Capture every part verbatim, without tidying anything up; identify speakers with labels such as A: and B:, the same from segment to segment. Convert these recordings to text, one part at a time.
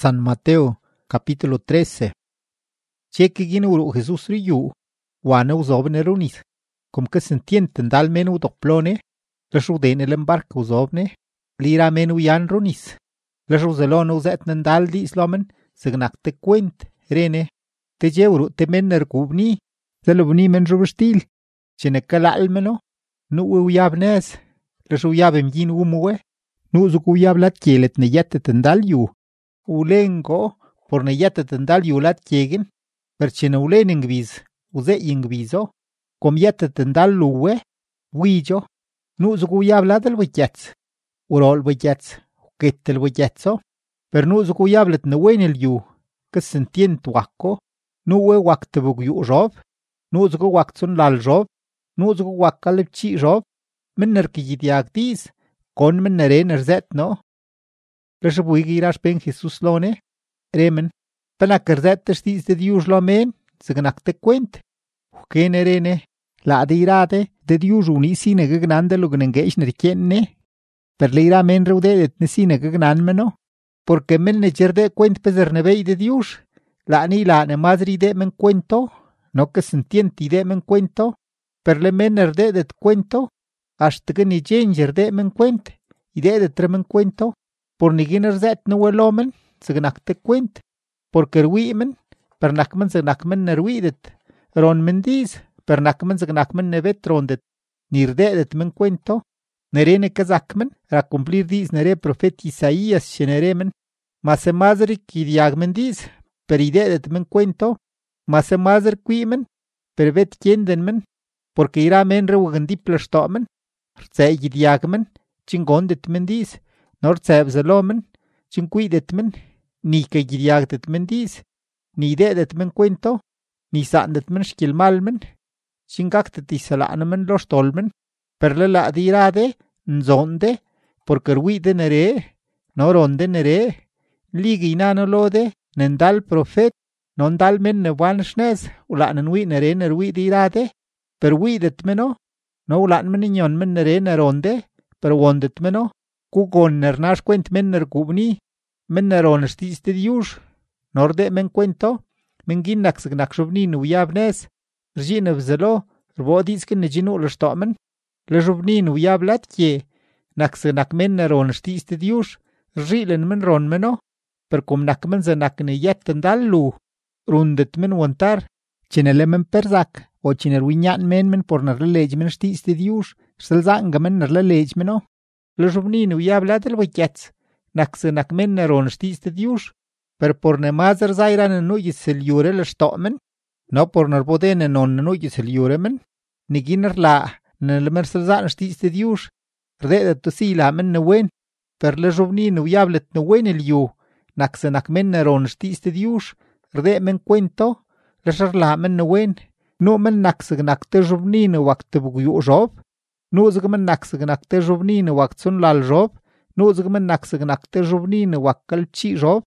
A: San Mateo, capítulo trece. Cheque ginuru Jesús riyu, wana uzobne runis, como que se entiende dal menu doplone, les udene l'embarque uzobne, lira menu yan runis, les uzelone uzet dal dislomen, segnak te kwent, rene, te jeuru te menner gubni, zelubni men rubestil, chene kalal meno, nu uyabnes, les uyabem yin umue, nu zukuyab lat kielet ne yetet dal yu. Ulengo por ne yatet dal yulat kiegen, per chene ulen ingviz, uze ingvizo, com yatet dal luwe, wijo, nu zukuyab lat el wikets, urol wikets, uket el wiketso, per nu zukuyab let ne wen el yu, que se entient wako, nu we wak te bug yu rob, nu zuku wak tsun lal rob, nu zuku wak kalib chi rob, minner ki yidiag diz, kon minnere nerzet no. Reshabuig irash ben Jesús lone, remen, penak erzet testis de Dios lomen, segnak te kwent. Ukene rene, la de irade, de Dios unisi ne gagnande lugnengeish nerkenne, per le ira men reudedet nesi ne gagnan meno, porque men ne jerde kwent pezernebei de Dios, la ni la ne madri de men cuento, no que se entienti de men cuento, per le men erdedet cuento, hasta que ni jenger de men cuent, y de de tremen cuento, por ni giner zet no welomen, segnak te kwent, porque ruimen, per nakmen segnak-men nerwidet, ron men diz, per nakmen segnak-men nebet rondet, nirdedet men cuento, nerene kazakmen, ra cumplir diz nere profet Isaías sheneremen, mase mazri kidiagmen diz, per idedet men cuento, mase mazr quimen, per vet kiendenmen, porque ira men rewgendiplerstomen, rtzei gidiagmen, chingondet men diz, nor tsebzelomen, chincuidetmen, ni que gidiagdetmen diz, ni dedetmen cuento, ni sandetmen shkilmalmen, chingaktet isalanemen los tolmen, per le la dirade, nzonde, porque ruide nere, noronde nere, ligi nanolode, nendal profet, nondal men newan shnez, ulanen wi nere nerwi dirade, per widetmeno, no ulanmen inyon men nere neronde, per wondetmeno, Kugon nernash kwent men nergubni, men neron stis de Dios, norde men cuento, men ginnak segnak shubni nuyabnes, rjine vzelo, rbodizken nejinu lishtomen, le shubni nuyablat kye, nak segnak men neron stis de Dios, rjilen men ron meno, per kum nak men zenak ne yetten dallu, rundet men wontar, chenele men perzak, o chener winyan men men por nerlej men stis de Dios, selzanga men nerlej meno. Los obnino y habla del wikets, nak se nak men neron stis de Dios, per por ne mazer zairan en nuyis el yure le stomen, no por nerboden en on nuyis el yuremen, ni giner la, ne le merselzan stis de Dios, rede to si la men ne wen, per los obnino y hablet ne wen el yu, nak se nak men neron stis de Dios, rede men cuento, le la men ne wen, no men nak se nak te obnino wak te bugu job, nu zgmen nak segnak te jovni ne wak tsun lal job, nu zgmen nak segnak te jovni ne wak kalchi job.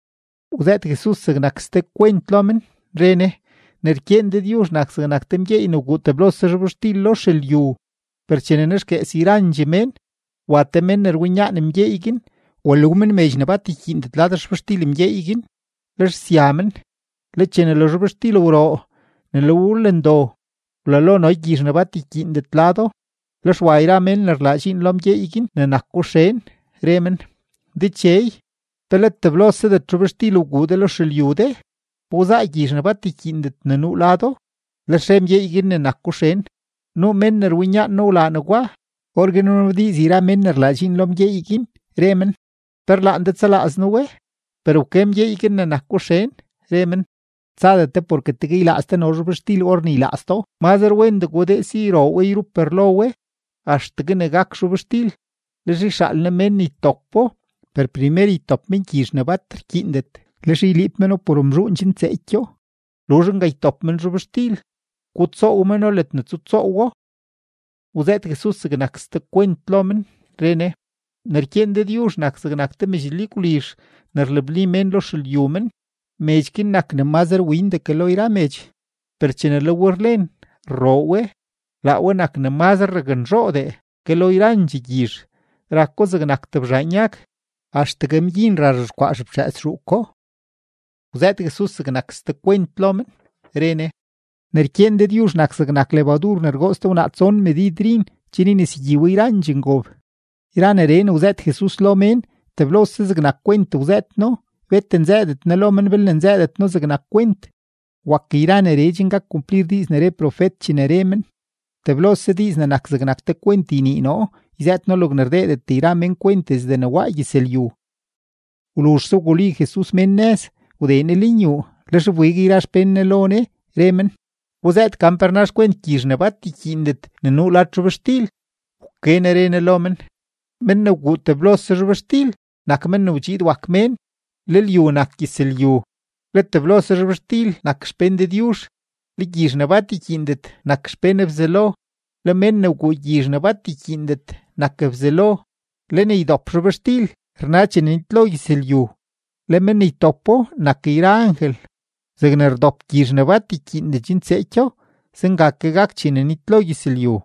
A: Uzet Jesús segnak ste kwent lomen, rene, nerkien de Dios nak segnak temye inu gute blos servustil lo shel yu, per chenenes ke siranje men, watemen nerwinyan mye igin, o lumen mejne bat ikin de tladers vestil mye igin, les siamen, le chene lo vestil uro, ne lo ulendo, la lo no igis ne bat ikin de tlado, los waira men lerlajin lom ye igin ne nakushen remen de chey pelet te blose de trubestilu gude los shelyude poza igis ne batikin de nenu lado le shem ye igin ne nakushen no men nerwinya no la no gwa orgenu di zira men lerlajin lom ye igin remen per la de tsala asnuwe pero kem ye igin ne nakushen remen sadete porque te gila hasta no rubestil orni lasto mazer wen de gude si ro we ru perlowe hasta que negak shubestil, les ishal ne men ni tokpo, per primer i top men kish ne bat kindet, les ilip meno por umrun chin tsekyo, lojen gai top men shubestil, kutso umeno let ne tsutso uo. Uzet Jesús segnak ste kwent lomen, rene, nerkien de Dios nak segnak te mejlikulish, nerlebli men lo shil yumen, mejkin nak ne mazer win de que lo ira mej, per chene lo wurlen, rowe, la uenak ne mazar regenrode, que lo irán jigir, rakko zegnak tabjanyak, Ashtaga myin rarashkwash bchas ruko. Uzet Jesús zagnak stakwent lomen, rene. Nerkien de Dios nak zagnak levadur nergosta una zon medidrin, chinin isigiwi iran jingob. Iran eren uzet Jesús lomen, teblos zagnak kwent uzet no, vetten zedet na lomen villen zedet no zagnak kwent. Wak iran erejin ga cumplir dis nere profet chineremen. Teblos dis na nak zagnak te kwenti ni no, izet no log nerdedet te iran men kwentes de na wajisel yu. Ulush so guli Jesús mennes, udene linyu, lesh vuigi irash penne lone, remen. Uzet kampernash kwent kishne bati kindet, nenu latru bestil. Kene rene lomen. Men no gut teblos ser bestil, nak men no jid wak men, lil yu nak kisel yu. Let teblos ser bestil, nak spende diush. Li kishne bati kindet, nak spene vzelo. Le men no gut kishne bati kindet, nak vzelo. Le ne idop ser bestil, rnache nitlo gisel yu. Le men ni topo, nak ira angel. Zegner dop kishne bati kindet jin secho, zengake gak chine nitlo gisel yu.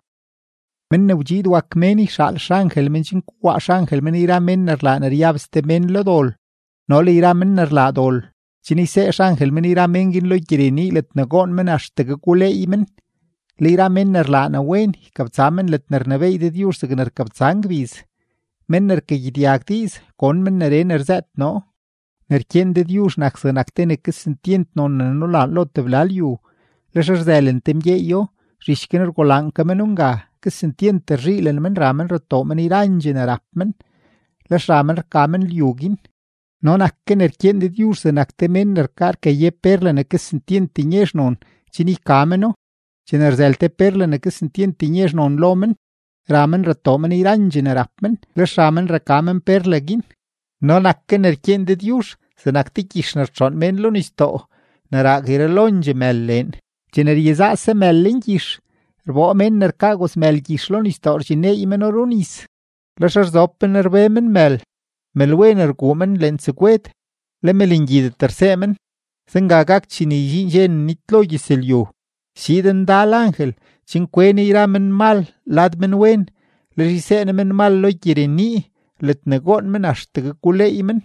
A: Men no jid wak meni shal shangel men jin kwa shangel men ira men nerla neriabste men lo dol. No le ira men nerla dol. Chini se shangel men ira men gin lo gireni let nagon men ashtega kule imen. Le ira men nerla na wen, kapzamen let nernavei de dius zegner kapzangviz. Men nerke gidiagdiz, kon men nere nerzet no. Nerkien de dius nak zenaktene kisentient non no la lotte vlalju. Lesher zelen temjeyo, rishkener golanka menunga. Kisentient rilen men ramen retomen iranjen rapmen. Les ramen rkamen liugin. Non akken erkien de dius zenakte men nerkar ke ye perlen kisentient tiñesh non, chini kameno. Chiner zelte perlen kisentient tiñesh non lomen. Ramen retomen iranjen rapmen. Les ramen rkamen perlegin. Non akken erkien de dius zenakte kishner chon men lonisto. Naragire lonje mellen. Chiner yezase mellen kish. Rbo men nerkagos mel gishlon istor chine imen oronis. Lasher zoppen erbemen mel. Melwen ergumen lensequet. Le melingide tersemen. Zengagak chini jen nitlo giselyo. Siden dal angel. Cinquene iramen mal ladmen wen. Le risenemen mal lo gireni. Let negon men ashtega kule imen.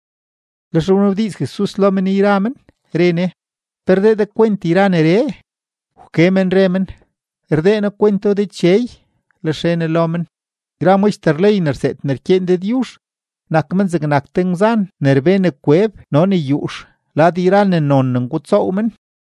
A: Lasher uno dis Jesús lomen iramen. Rene. Perde de cuent iran ere. Ukemen remen. Erdena cuento de chey, le shene lomen. Gramo isterlei nerset nerkien de dius. Nakmen zegnak tengzan, nerbene kweb, noni yush. La dirane non nengutsomen.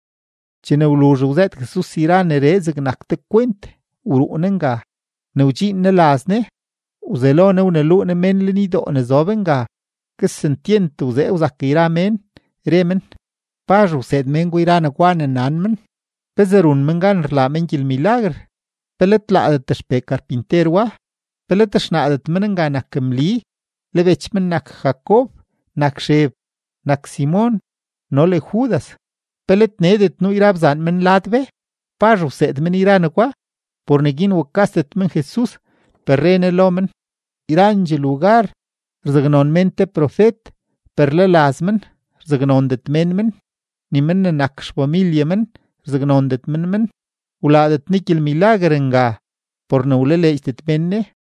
A: Chine uluj uzet Jesús irane re zegnak te cuent. Urunenga. Neujin ne lasne. Uzelone unelune men lenido ne zobenga. Kesentient uze uzak iramen. Remen. Paj uzet mengu irane guane nanmen. Pezerun mengan rlamen gil milagr. Pelet laadet tashpe carpinterwa. Pelet ashnaadet menenga nak kemli. Levechmen nak Jacob, nak Sheb, nak Simon, no le Judas. Pelet nedet no irabzan men latve. Paju sed men iranakwa. Por negin wakastet men Jesús. Perrene lomen. Iranje lugar. Rzagnon mente profet. Perle lasmen. Rzagnon det menmen. Nimen nak shpamilye men. Rzagnon det menmen. Uladet nikil milagrenga. Por no ulele istet menne.